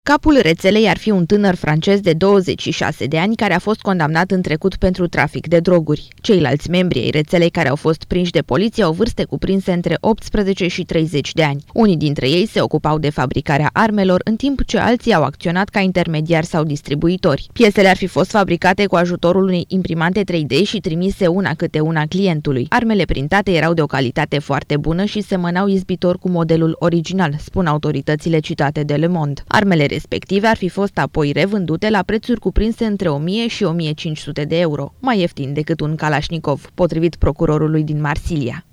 Capul rețelei ar fi un tânăr francez de 26 de ani care a fost condamnat în trecut pentru trafic de droguri. Ceilalți membri ai rețelei care au fost prinși de poliție au vârste cuprinse între 18 și 30 de ani. Unii dintre ei se ocupau de fabricarea armelor, în timp ce alții au acționat ca intermediari sau distribuitori. Piesele ar fi fost fabricate cu ajutorul unei imprimante 3D și trimise una câte una clientului. Armele printate erau de o calitate foarte bună și semănau izbitor cu modelul original, spun autoritățile citate de Le Monde. Armele respective ar fi fost apoi revândute la prețuri cuprinse între 1000 și 1500 de euro, mai ieftin decât un Kalashnikov, potrivit procurorului din Marsilia.